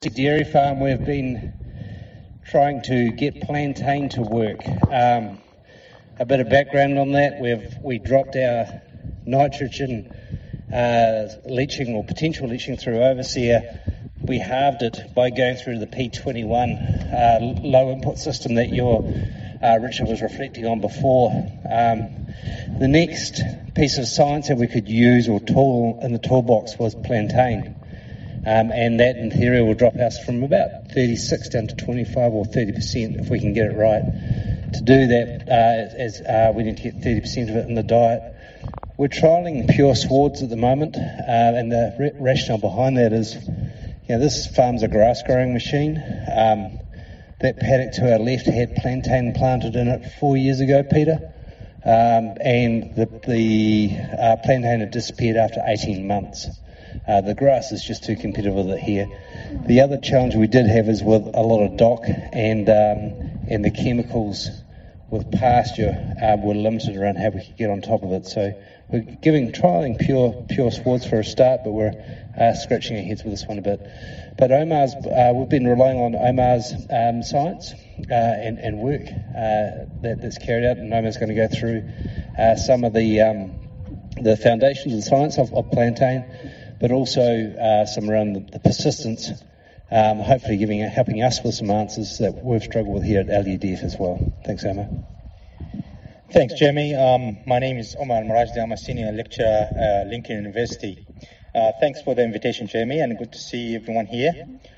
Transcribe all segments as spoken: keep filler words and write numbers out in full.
Dairy farm, we've been trying to get plantain to work. Um, a bit of background on that, we've we dropped our nitrogen uh, leaching or potential leaching through Overseer. We halved it by going through the P twenty-one uh, low input system that your uh, Richard was reflecting on before. Um, the next piece of science that we could use or tool in the toolbox was plantain. Um, and that in theory will drop us from about thirty-six down to twenty-five or thirty percent if we can get it right. To do that, uh, as uh, we need to get thirty percent of it in the diet. We're trialling pure swards at the moment, uh, and the re- rationale behind that is, you know, this farm's a grass growing machine. Um, that paddock to our left had plantain planted in it four years ago, Peter, um, and the, the uh, plantain had disappeared after eighteen months. Uh, the grass is just too competitive with it here. The other challenge we did have is with a lot of dock and um, and the chemicals with pasture uh, were limited around how we could get on top of it. So we're giving trialling pure pure swards for a start, but we're uh, scratching our heads with this one a bit. But Omar's, uh, we've been relying on Omar's um, science uh, and, and work uh, that, that's carried out, and Omar's going to go through uh, some of the um, the foundations of the science of, of plantain, but also uh, some around the, the persistence, um, hopefully giving helping us with some answers that we've struggled with here at L U D F as well. Thanks, Omar. Thanks, Jeremy. Um, my name is Omar Marajdi. I'm a senior lecturer at uh, Lincoln University. Uh, thanks for the invitation, Jeremy, and good to see everyone here.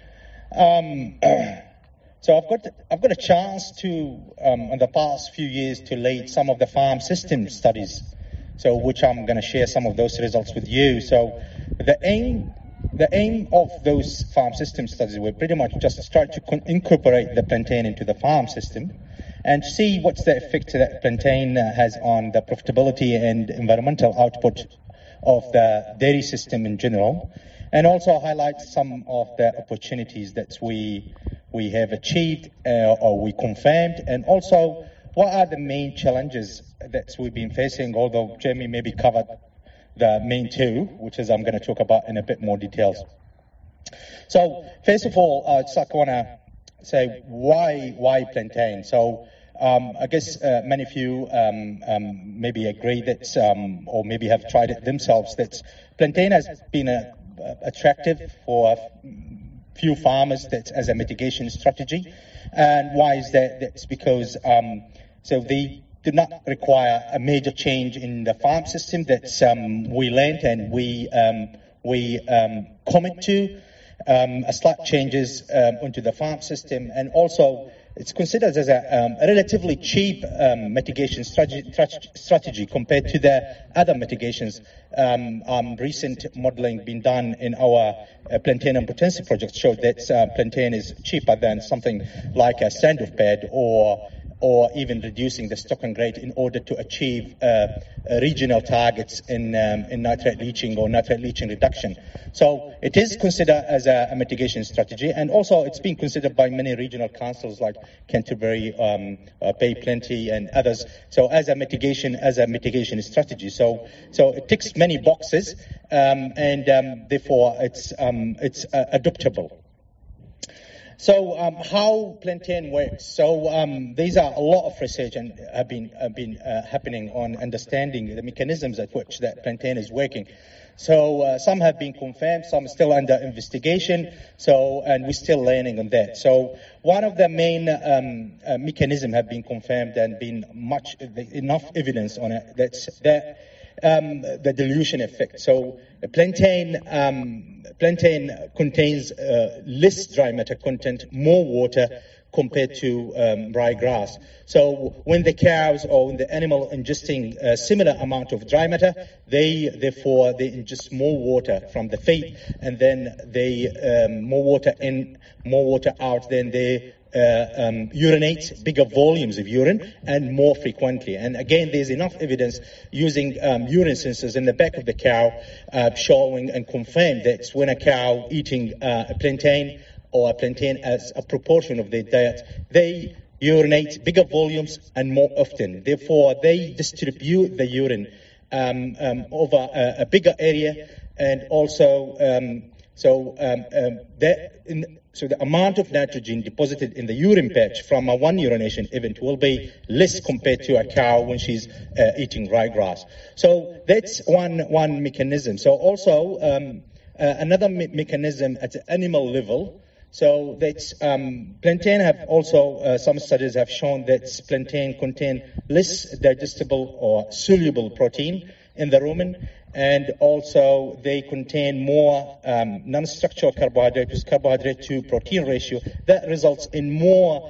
Um, so I've got I've got a chance to, um, in the past few years, to lead some of the farm system studies, so which I'm going to share some of those results with you. So the aim the aim of those farm system studies were pretty much just to try to con- incorporate the plantain into the farm system and see what's the effect that plantain uh, has on the profitability and environmental output of the dairy system in general, and also highlight some of the opportunities that we we have achieved uh, or we confirmed, and also what are the main challenges that we've been facing, although Jeremy maybe covered the main two, which is I'm going to talk about in a bit more details. So first of all, uh, just like I want to say why why plantain. So um, I guess uh, many of you um, um, maybe agree that, um, or maybe have tried it themselves, that plantain has been a, a attractive for a few farmers that as a mitigation strategy. And why is that? That's because um, so they do not require a major change in the farm system that um, we learned and we um, we um, commit to, um, a slight changes um, into the farm system, and also it's considered as a, um, a relatively cheap um, mitigation strategy, strategy compared to the other mitigations. Um, um, recent modelling being done in our uh, plantain and potency project showed that uh, plantain is cheaper than something like a standoff bed or or even reducing the stock and grade in order to achieve uh, uh, regional targets in, um, in nitrate leaching or nitrate leaching reduction. So it is considered as a, a mitigation strategy, and also it's been considered by many regional councils like Canterbury, um, uh, Bay Plenty, and others. So as a mitigation, as a mitigation strategy. So so it ticks many boxes, um, and um, therefore it's um, it's uh, adoptable. So um, how plantain works? So um, these are a lot of research and have been have been uh, happening on understanding the mechanisms at which that plantain is working. So uh, some have been confirmed, some still under investigation. So and we're still learning on that. So one of the main um, uh, mechanisms have been confirmed and been much enough evidence on it. That's that um, the dilution effect. So plantain. Um, Plantain contains uh, less dry matter content, more water compared to um, ryegrass. So when the cows or when the animal ingesting a similar amount of dry matter, they therefore they ingest more water from the feed, and then they um, more water in, more water out. Then they Uh, um, urinate bigger volumes of urine and more frequently. And again, there's enough evidence using um, urine sensors in the back of the cow uh, showing and confirmed that when a cow eating uh, a plantain or a plantain as a proportion of their diet, they urinate bigger volumes and more often. Therefore, they distribute the urine um, um, over a, a bigger area, and also um, so um, um, that in so the amount of nitrogen deposited in the urine patch from a one urination event will be less compared to a cow when she's uh, eating ryegrass. So that's one one mechanism. So also um, uh, another me- mechanism at the animal level. So that's um, plantain have also uh, some studies have shown that plantain contain less digestible or soluble protein in the rumen. And also they contain more um, non-structural carbohydrates, carbohydrate to protein ratio. That results in more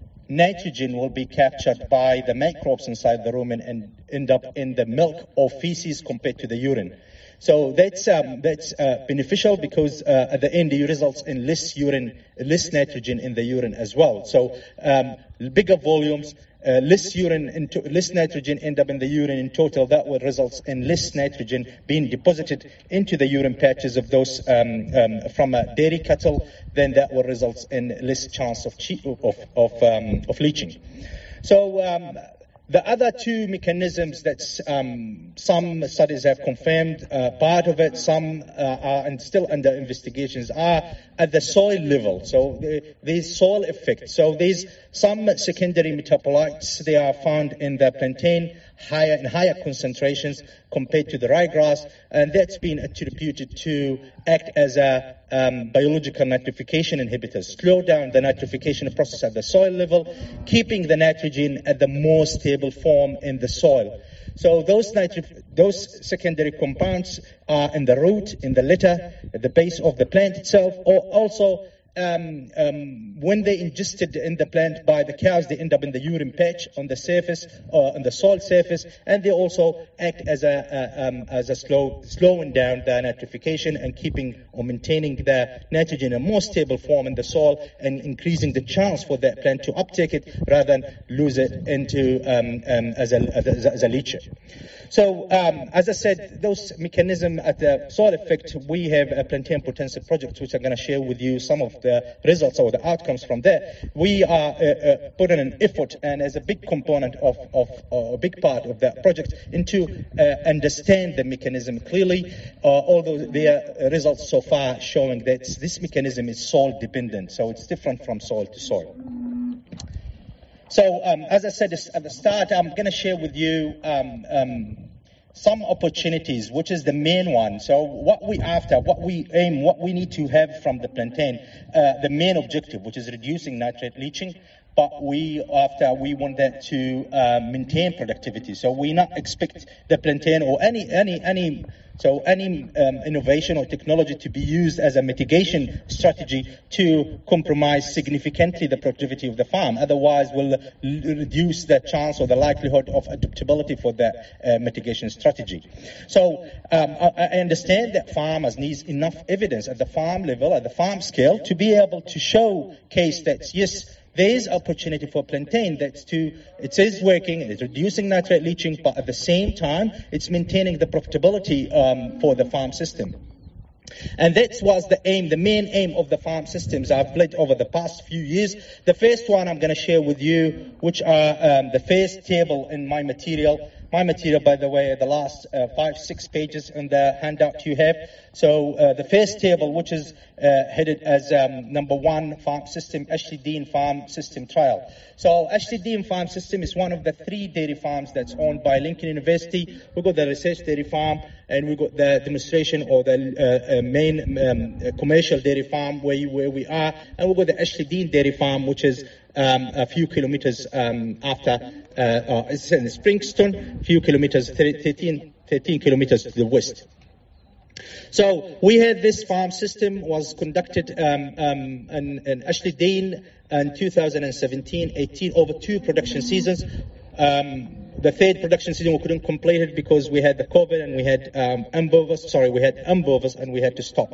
nitrogen will be captured by the microbes inside the rumen and end up in the milk or feces compared to the urine. So that's um, that's uh, beneficial because uh, at the end it results in less urine, less nitrogen in the urine as well. So um, bigger volumes. Uh, less urine, into, less nitrogen end up in the urine in total. That will result in less nitrogen being deposited into the urine patches of those um, um, from a dairy cattle. Then that will result in less chance of che- of of, um, of leaching. So um, the other two mechanisms that um, some studies have confirmed, uh, part of it, some uh, are and still under investigations, are at the soil level. So the, there's soil effect. So there's some secondary metabolites, they are found in the plantain higher in higher concentrations compared to the ryegrass, and that's been attributed to act as a um, biological nitrification inhibitor, slow down the nitrification process at the soil level, keeping the nitrogen at the more stable form in the soil. So those nitri- those secondary compounds are in the root, in the litter, at the base of the plant itself, or also Um, um, when they ingested in the plant by the cows, they end up in the urine patch on the surface or on the soil surface, and they also act as a, a um, as a slow slowing down the nitrification and keeping or maintaining the nitrogen in a more stable form in the soil and increasing the chance for that plant to uptake it rather than lose it into um, um, as a as a, as a leacher. So, um, as I said, those mechanisms at the soil effect, we have a plantain potency project, which I'm going to share with you some of the results or the outcomes from there. We are uh, uh, putting an effort, and as a big component of, of uh, a big part of that project, into uh, understand the mechanism clearly, uh, although there are results so far showing that this mechanism is soil dependent, so it's different from soil to soil. So, um, as I said at the start, I'm going to share with you um, um, some opportunities, which is the main one. So, what we after, what we aim, what we need to have from the plantain, uh, the main objective, which is reducing nitrate leaching. But we after we want that to uh, maintain productivity. So we not expect the plantain or any any any so any um, innovation or technology to be used as a mitigation strategy to compromise significantly the productivity of the farm. Otherwise, we'll l- reduce the chance or the likelihood of adaptability for that uh, mitigation strategy. So um, I, I understand that farmers need enough evidence at the farm level, at the farm scale, to be able to showcase that yes, there is opportunity for plantain that's to, it is working, it's reducing nitrate leaching, but at the same time, it's maintaining the profitability um, for the farm system. And that was the aim, the main aim of the farm systems I've led over the past few years. The first one I'm going to share with you, which are um, the first table in my material. My material, by the way, are the last uh, five, six pages in the handout you have. So uh, the first table, which is uh, headed as um, number one farm system, Ashley Dean Farm System Trial. So Ashley Dean Farm System is one of the three dairy farms that's owned by Lincoln University. We've got the research dairy farm, and we've got the demonstration or the uh, uh, main um, uh, commercial dairy farm where, you, where we are. And we've got the Ashley Dean Dairy Farm, which is um, a few kilometers um, after, uh, uh, it's in Springston, a few kilometers, thirteen, thirteen kilometers to the west. So we had this farm system was conducted um, um, in, in Ashley Dean in two thousand seventeen eighteen over two production seasons. Um, the third production season we couldn't complete it because we had the COVID and we had um, ambovers, sorry, we had ambovers and we had to stop.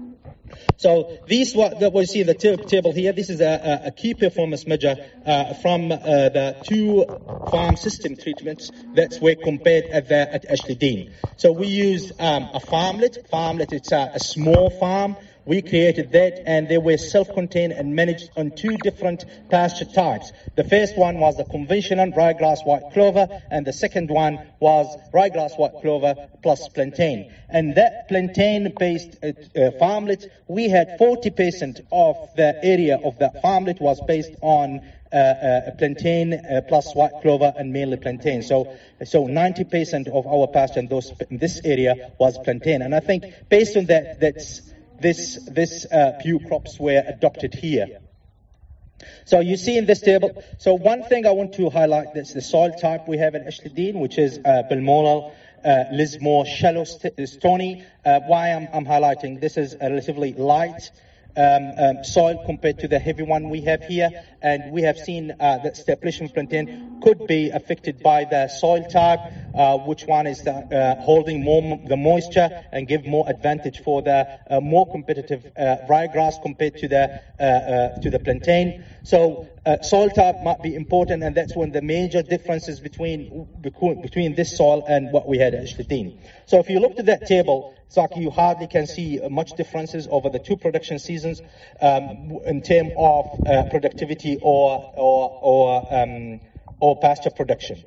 So these what that we see in the t- table here. This is a, a key performance measure uh, from uh, the two farm system treatments that were compared at the at Ashley Dean. So we used um, a farmlet. Farmlet it's a, a small farm we created that, and they were self-contained and managed on two different pasture types. The first one was the conventional ryegrass white clover, and the second one was ryegrass white clover plus plantain. And that plantain-based uh, uh, farmlet, we had forty percent of the area of that farmlet was based on uh, uh, plantain uh, plus white clover and mainly plantain. So, so ninety percent of our pasture in, those, in this area was plantain. And I think based on that, that's, this, this uh, few crops were adopted here. So you see in this table, so one thing I want to highlight, that's the soil type we have in Ashley which is uh, Balmoral, uh, Lismore, shallow, st stony. Uh, why I'm, I'm highlighting, this is a relatively light um, um, soil compared to the heavy one we have here, and we have seen uh, that stabilization plantain could be affected by the soil type, uh, which one is the, uh, holding more the moisture and give more advantage for the uh, more competitive uh, ryegrass compared to the uh, uh, to the plantain. So uh, soil type might be important, and that's one of the major differences between between this soil and what we had at Ashley. So if you look at that table, it's like you hardly can see much differences over the two production seasons um, in terms of uh, productivity or or or, um, or pasture production.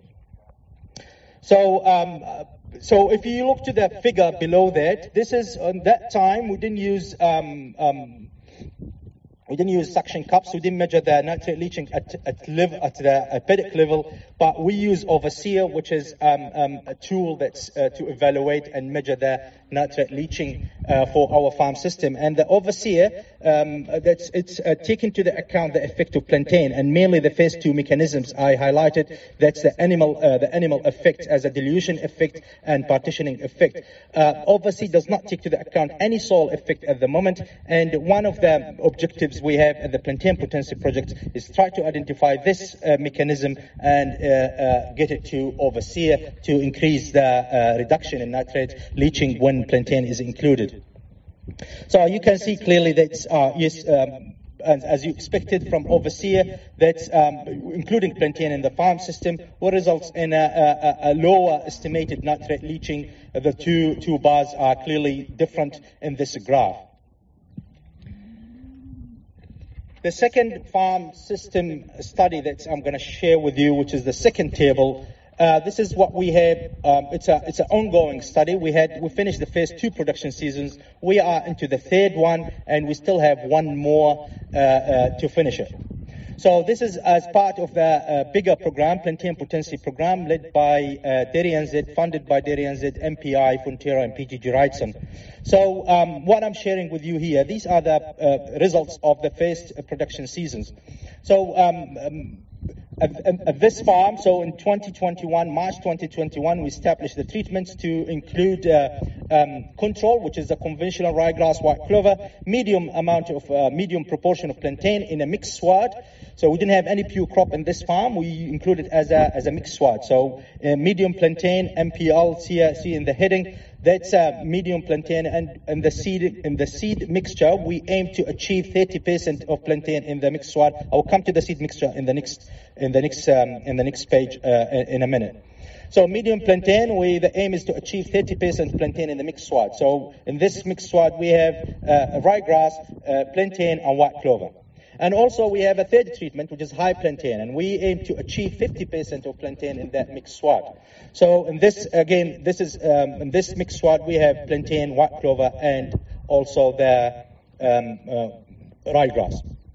So. Um, So if you look to the figure below that, this is on that time we didn't use um, um, we didn't use suction cups. We didn't measure the nitrate leaching at at, live, at the at paddock level, but we use Overseer, which is um, um, a tool that's uh, to evaluate and measure the nitrate leaching uh, for our farm system. And the Overseer, um, that's it's uh, taken to the account the effect of plantain, and mainly the first two mechanisms I highlighted. That's the animal uh, the animal effect as a dilution effect and partitioning effect. Uh, Overseer does not take to the account any soil effect at the moment, and one of the objectives we have at the Plantain Potency Project is try to identify this uh, mechanism and uh, uh, get it to Overseer to increase the uh, reduction in nitrate leaching when plantain is included. So you can see clearly that uh, yes, um, as, as you expected from Overseer, that um, including plantain in the farm system, what results in a, a, a lower estimated nitrate leaching. The two two bars are clearly different in this graph. The second farm system study that I'm going to share with you, which is the second table, uh, this is what we have. Um, it's a it's an ongoing study. We had we finished the first two production seasons. We are into the third one, and we still have one more uh, uh, to finish it. So this is as part of the uh, bigger program, Plantain Potency Program, led by uh, Dairy N Z, funded by Dairy N Z, M P I, Fonterra, and P G G Wrightson. So um, what I'm sharing with you here, these are the uh, results of the first uh, production seasons. So um, um, at, at this farm, so in twenty twenty-one, March twenty twenty-one, we established the treatments to include uh, um, control, which is the conventional ryegrass white clover, medium amount of, uh, medium proportion of plantain in a mixed sward. So we didn't have any pure crop in this farm. We included as a as a mixed sward. So uh, medium plantain, M P L, see, see in the heading. That's a uh, medium plantain, and in the seed in the seed mixture, we aim to achieve thirty percent of plantain in the mixed sward. I will come to the seed mixture in the next in the next um, in the next page uh, in a minute. So medium plantain, we the aim is to achieve thirty percent plantain in the mixed sward. So in this mixed sward, we have uh, ryegrass, uh, plantain, and white clover. And also we have a third treatment, which is high plantain, and we aim to achieve fifty percent of plantain in that mixed sward. So in this, again, this is um, in this mixed sward, we have plantain, white clover, and also the um, uh, ryegrass.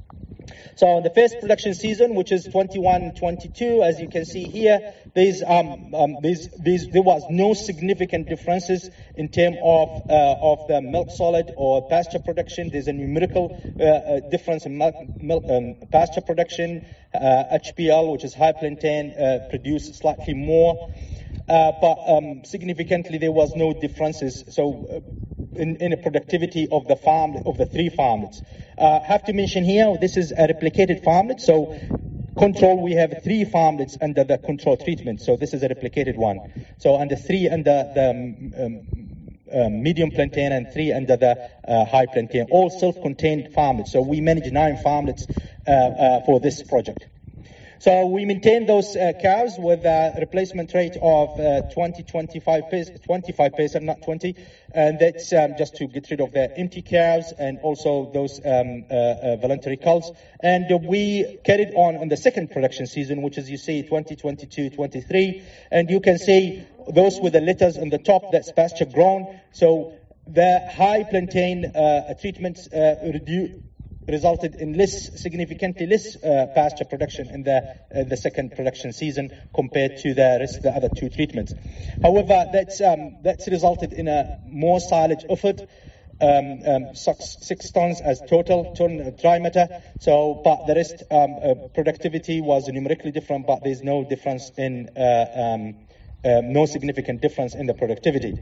So in the first production season, which is twenty-one twenty-two, as you can see here, there's, um, um, there's, there's, there was no significant differences in terms of uh, of the milk solid or pasture production. There's a numerical uh, uh, difference in milk, milk um, pasture production. Uh, H P L, which is high plantain, uh, produced slightly more, uh, but um, significantly there was no differences. So. Uh, In, in the productivity of the farm of the three farmlets. Uh, have to mention here, this is a replicated farmlet. So control, we have three farmlets under the control treatment. So this is a replicated one. So under three under the um, um, medium plantain and three under the uh, high plantain, all self-contained farmlets. So we manage nine farmlets uh, uh, for this project. So we maintain those uh, cows with a replacement rate of uh, twenty, twenty-five percent, not twenty, and that's um, just to get rid of the empty cows and also those um, uh, uh, voluntary culls. And uh, we carried on in the second production season, which is, you see, twenty twenty-two twenty-three, and you can see those with the litters on the top, that's pasture grown. So the high plantain uh, treatments uh, reduce resulted in less, significantly less uh, pasture production in the uh, the second production season compared to the rest of the other two treatments. However, that's um, that's resulted in a more silage offered, um, um, six, six tons as total ton dry matter. So, but the rest um, uh, productivity was numerically different, but there's no difference in uh, um, uh, no significant difference in the productivity.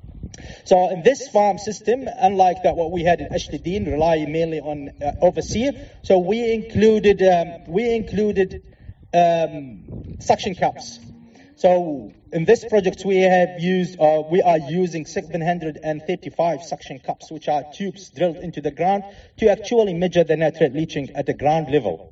So in this farm system, unlike that what we had in Ashley Dean, relying mainly on uh, overseer, so we included um, we included um, suction cups. So in this project we have used uh, we are using seven hundred thirty-five suction cups, which are tubes drilled into the ground to actually measure the nitrate leaching at the ground level.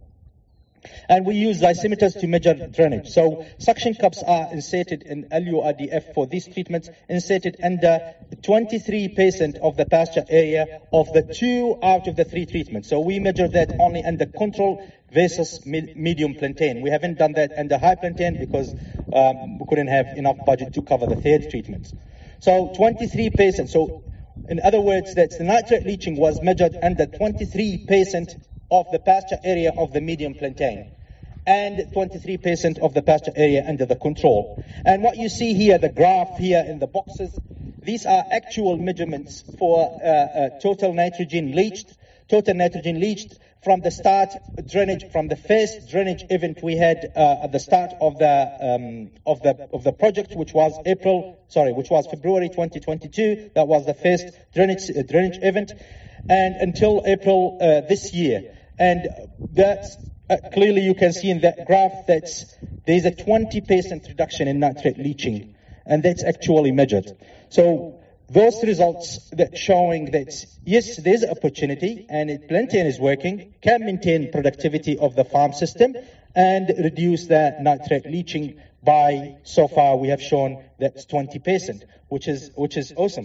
And we use lysimeters to measure drainage. So suction cups are inserted in L U R D F for these treatments, inserted under twenty-three percent of the pasture area of the two out of the three treatments. So we measure that only under control versus medium plantain. We haven't done that under high plantain because um, we couldn't have enough budget to cover the third treatment. So twenty-three percent. So in other words, that the nitrate leaching was measured under twenty-three percent of the pasture area of the medium plantain and twenty-three percent of the pasture area under the control. And what you see here, the graph here in the boxes, these are actual measurements for uh, uh, total nitrogen leached, total nitrogen leached from the start drainage, from the first drainage event we had uh, at the start of the um, of the of the project, which was April, sorry, which was February twenty twenty-two. That was the first drainage uh, drainage event, and until April uh, this year. And that's uh, clearly you can see in that graph that there's a twenty percent reduction in nitrate leaching, and that's actually measured. So those results that showing that yes, there's opportunity and it, plantain is working, can maintain productivity of the farm system and reduce the nitrate leaching by, so far we have shown that's twenty percent, which is which is awesome.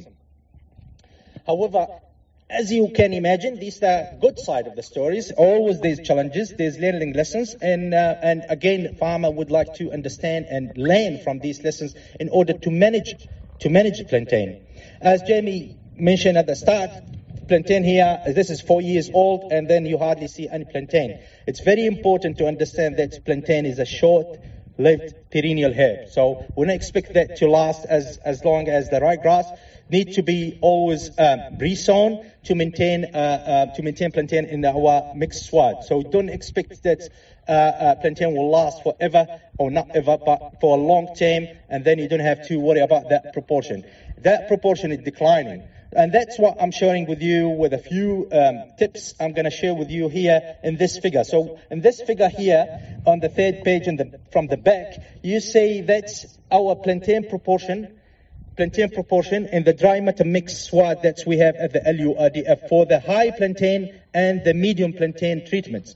However, as you can imagine, these are the good side of the stories. Always there's challenges, there's learning lessons, and uh, and again, farmer would like to understand and learn from these lessons in order to manage to manage plantain. As Jamie mentioned at the start, plantain here, this is four years old, and then you hardly see any plantain. It's very important to understand that plantain is a short-lived perennial herb, so we don't expect that to last as as long as the ryegrass. Need to be always um, resown to maintain uh, uh, to maintain plantain in our mixed sward. So don't expect that uh, uh, plantain will last forever, or not ever, but for a long time, and then you don't have to worry about that proportion. That proportion is declining, and that's what I'm sharing with you with a few um, tips I'm going to share with you here in this figure. So in this figure here, on the third page in the, from the back, you see that's our plantain proportion. plantain proportion in the dry matter mix sward that we have at the L U R D F for the high plantain and the medium plantain treatments.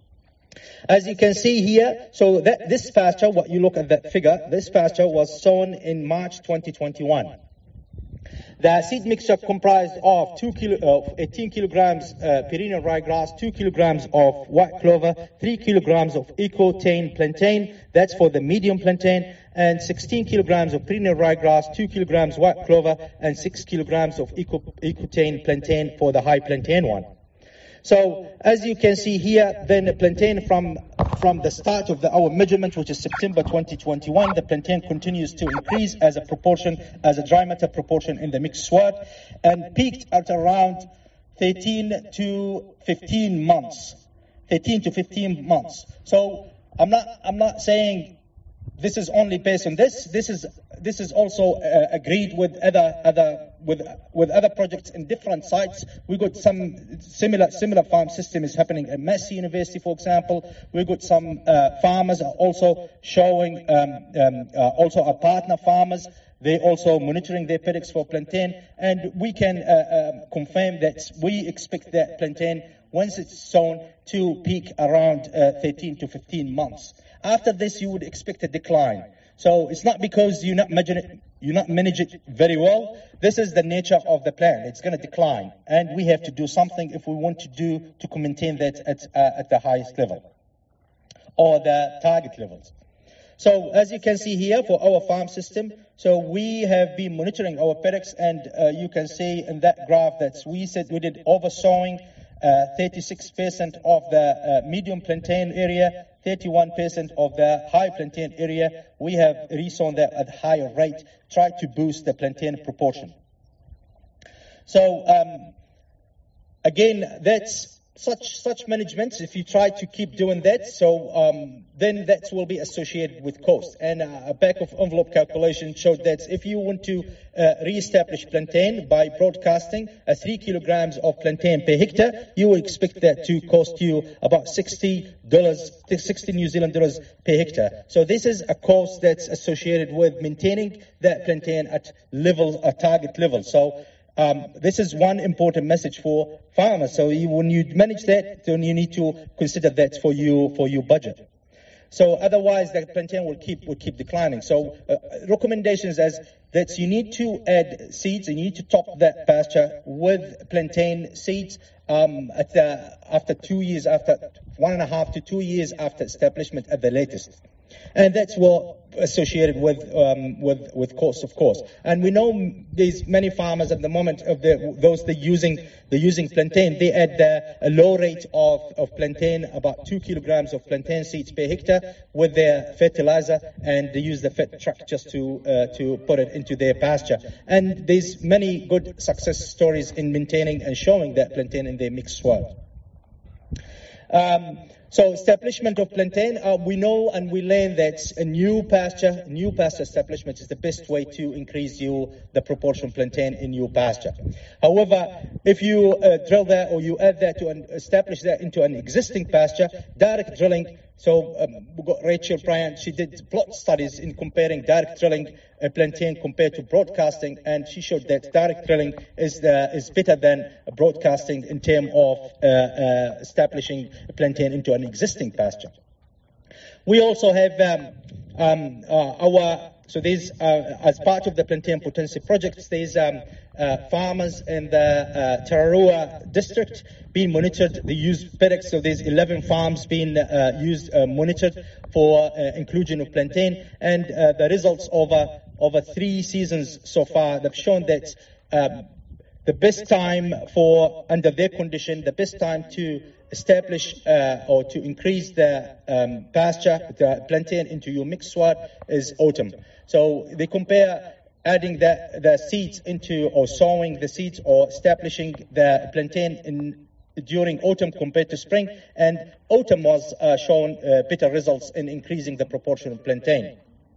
As you can see here, so that this pasture, what you look at that figure, this pasture was sown in March twenty twenty-one. The seed mixture comprised of two kilo, uh, eighteen kilograms uh, perennial ryegrass, two kilograms of white clover, three kilograms of Ecotane plantain, that's for the medium plantain, and sixteen kilograms of perennial ryegrass, two kilograms white clover, and six kilograms of Eco, Ecotane plantain for the high plantain one. So as you can see here, then the plantain from from the start of the, our measurement, which is September twenty twenty-one, the plantain continues to increase as a proportion, as a dry matter proportion in the mixed sward, and peaked at around thirteen to fifteen months. thirteen to fifteen months. So I'm not I'm not saying this is only based on this. This is this is also uh, agreed with other other with with other projects in different sites. We got some similar similar farm system is happening at Massey University, for example. We got some uh, farmers are also showing um, um, uh, also our partner farmers. They also monitoring their paddocks for plantain, and we can uh, uh, confirm that we expect that plantain, once it's sown, to peak around uh, thirteen to fifteen months. After this, you would expect a decline. So it's not because you're not managing it, you're not managing it very well. This is the nature of the plant. It's going to decline, and we have to do something if we want to do to maintain that at uh, at the highest level or the target levels. So as you can see here for our farm system, so we have been monitoring our paddocks, and uh, you can see in that graph that we said we did oversowing uh, thirty-six percent of the uh, medium plantain area, thirty-one percent of the high plantain area. We have resown that at higher rate, try to boost the plantain proportion. So um, again, that's such such management. If you try to keep doing that, so um, then that will be associated with cost. And uh, a back of envelope calculation showed that if you want to uh, re-establish plantain by broadcasting uh, three kilograms of plantain per hectare, you will expect that to cost you about sixty dollars, sixty New Zealand dollars per hectare. So this is a cost that's associated with maintaining that plantain at level, a target level. So Um, this is one important message for farmers. So you, when you manage that, then you need to consider that for you for your budget. So otherwise, the plantain will keep will keep declining. So uh, recommendations as that you need to add seeds, and you need to top that pasture with plantain seeds um, at the, after two years, after one and a half to two years after establishment at the latest. And that's well associated with um, with with cost, of course. And we know there's many farmers at the moment of the those that using the using plantain. They add the, a low rate of of plantain, about two kilograms of plantain seeds per hectare, with their fertilizer, and they use the fet truck just to uh, to put it into their pasture. And there's many good success stories in maintaining and showing that plantain in their mixed soil. Um, So establishment of plantain, uh, we know and we learn that a new pasture, new pasture establishment is the best way to increase you, the proportion of plantain in your pasture. However, if you uh, drill that or you add that to an, establish that into an existing pasture, direct drilling, so um, we've got Rachel Bryant, she did plot studies in comparing direct drilling uh, plantain compared to broadcasting, and she showed that direct drilling is the, is better than broadcasting in terms of uh, uh, establishing plantain into an existing pasture. We also have um, um, uh, our, so there's, uh, as part of the plantain potency projects, there's um, uh, farmers in the uh, Tararua district being monitored. They use paddocks, so there's eleven farms being uh, used, uh, monitored for uh, inclusion of plantain, and uh, the results over, over three seasons so far, they've shown that um, the best time for, under their condition, the best time to establish uh, or to increase the um, pasture, the plantain into your mixed soil is autumn. So they compare adding the, the seeds into, or sowing the seeds, or establishing the plantain in during autumn compared to spring, and autumn was uh, shown uh, better results in increasing the proportion of plantain.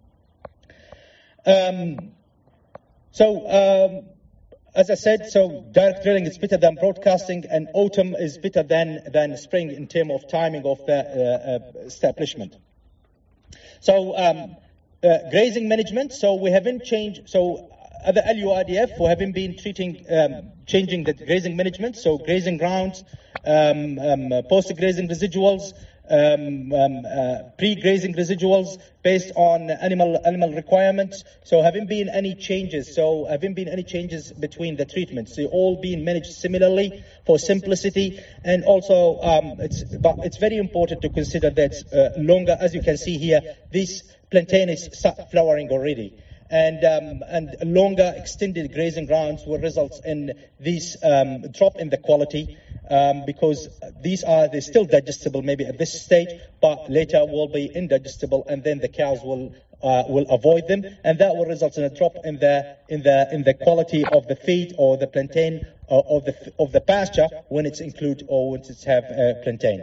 Um, so um, As I said, so direct drilling is better than broadcasting, and autumn is better than, than spring in terms of timing of the uh, uh, establishment. So um, uh, grazing management, so we haven't changed, so other L U R D F, we haven't been treating, um, changing the grazing management, so grazing grounds, um, um, uh, post-grazing residuals, Um, um, uh, pre-grazing residuals based on animal animal requirements. So haven't been any changes. So haven't been any changes between the treatments. They all being managed similarly for simplicity, and also um, it's but it's very important to consider that uh, longer, as you can see here, this plantain is start flowering already. And um, and longer extended grazing grounds will result in this um, drop in the quality, um, because these are they're still digestible maybe at this stage, but later will be indigestible, and then the cows will uh, will avoid them, and that will result in a drop in the in the in the quality of the feed or the plantain or, or the of the pasture when it's include or when it's have uh, plantain.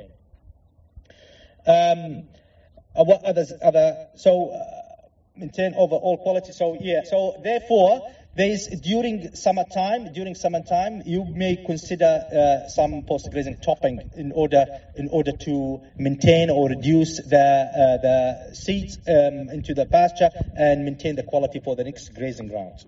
Um, uh, what others other so. Uh, maintain overall quality. So yeah, so therefore there's during summertime, during summertime you may consider uh, some post-grazing topping in order in order to maintain or reduce the uh, the seeds um, into the pasture and maintain the quality for the next grazing grounds.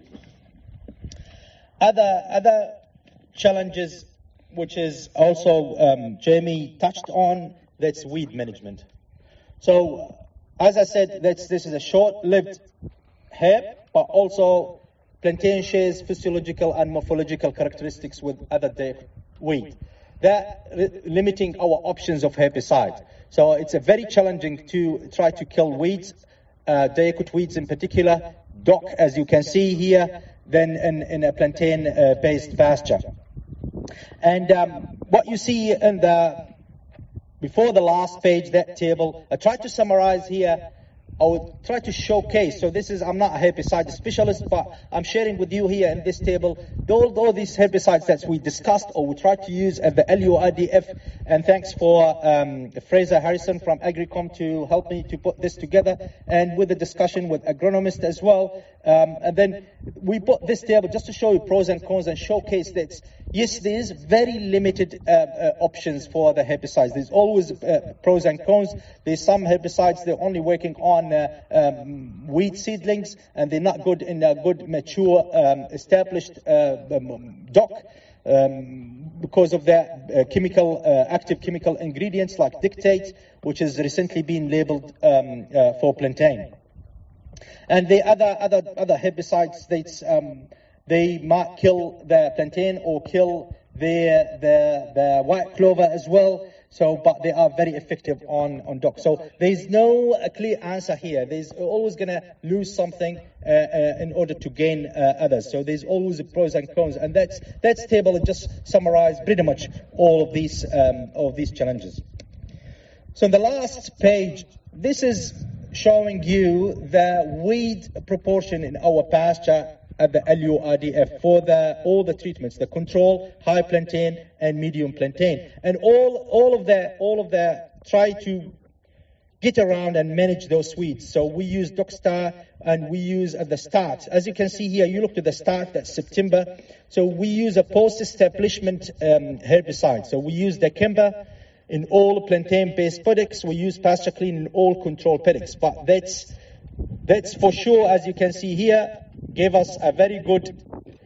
Other other challenges, which is also um, Jamie touched on, that's weed management. So as I said, that's, this is a short-lived herb, but also plantain shares physiological and morphological characteristics with other date wheat. That uh, limiting our options of herbicide. So it's a very challenging to try to kill weeds, uh, dayquat weeds in particular, dock, as you can see here, than in, in a plantain-based uh, pasture. And um, what you see in the, before the last page, that table, I tried to summarize here. I will try to showcase. So this is, I'm not a herbicide specialist, but I'm sharing with you here in this table all, all these herbicides that we discussed or we tried to use at the L U R D F. And thanks for um, Fraser Harrison from Agricom to help me to put this together, and with the discussion with agronomists as well. Um, and then we put this table just to show you pros and cons and showcase that, yes, there is very limited uh, uh, options for the herbicides. There's always uh, pros and cons. There's some herbicides they're only working on uh, um, wheat seedlings, and they're not good in a good, mature, um, established uh, um, dock um, because of their uh, chemical, uh, active chemical ingredients like dictate, which has recently been labeled um, uh, for plantain. And the other other other herbicides, that's, um, they might kill the plantain or kill the the the white clover as well. So, but they are very effective on on dock. So there's no uh, clear answer here. There's always going to lose something uh, uh, in order to gain uh, others. So there's always the pros and cons, and that's that's table just summarized pretty much all of these um, all of these challenges. So in the last page, this is showing you the weed proportion in our pasture at the L U R D F for the all the treatments, the control, high plantain and medium plantain, and all all of the all of the try to get around and manage those weeds. So we use Docstar, and we use at the start, as you can see here, you look to the start, that's September. So we use a post-establishment um, herbicide. So we use Dicamba in all plantain-based paddocks. We use Pasture Clean in all control paddocks. But that's that's for sure, as you can see here, gave us a very good,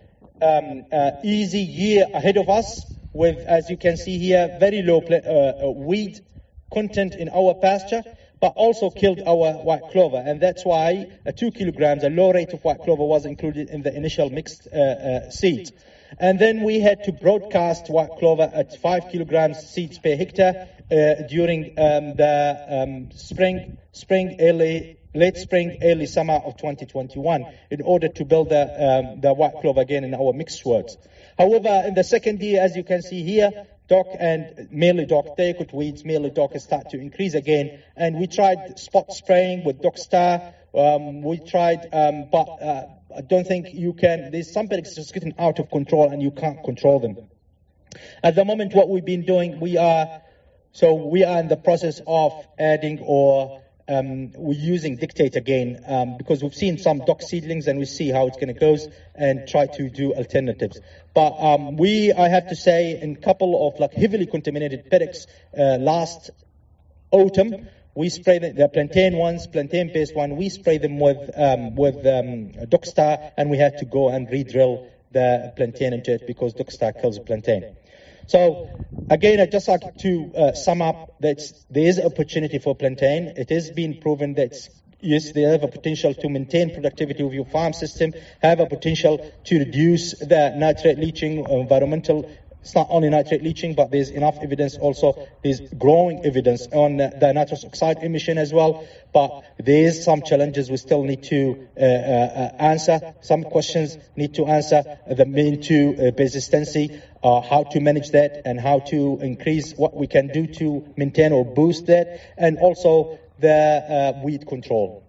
um, uh, easy year ahead of us with, as you can see here, very low pla- uh, uh, weed content in our pasture, but also killed our white clover. And that's why uh, two kilograms, a low rate of white clover, was included in the initial mixed uh, uh, seed. And then we had to broadcast white clover at five kilograms seeds per hectare uh, during um, the um, spring, spring, early, late spring, early summer of twenty twenty-one in order to build the, um, the white clover again in our mixed words. However, in the second year, as you can see here, dock and mainly dock, dayquat weeds, mainly dock start to increase again. And we tried spot spraying with Docstar. Um, we tried, um, but uh, I don't think you can. There's some paddocks just getting out of control, and you can't control them. At the moment, what we've been doing, we are so we are in the process of adding or um, we're using Dictate again um, because we've seen some dock seedlings, and we see how it's going to go, and try to do alternatives. But um, we, I have to say, in a couple of like heavily contaminated paddocks uh, last autumn, we spray the, the plantain ones, plantain-based one. We spray them with um, with um, Docstar, and we had to go and re-drill the plantain into it because Docstar kills the plantain. So again, I'd just like to uh, sum up that there is opportunity for plantain. It has been proven that yes, they have a potential to maintain productivity of your farm system, have a potential to reduce the nitrate leaching, environmental. It's not only nitrate leaching, but there's enough evidence also, there's growing evidence on the nitrous oxide emission as well. But there's some challenges we still need to uh, uh, answer. Some questions need to answer. The main two, uh, persistency, uh, how to manage that and how to increase what we can do to maintain or boost that, and also the uh, weed control.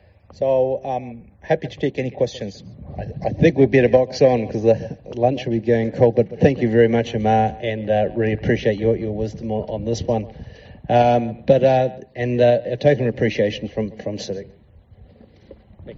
So I'm happy to take any questions. I think we better box on because the lunch will be going cold. But thank you very much, Amar, and uh, really appreciate your, your wisdom on, on this one. Um, but uh, and uh, a token of appreciation from from C I T I C.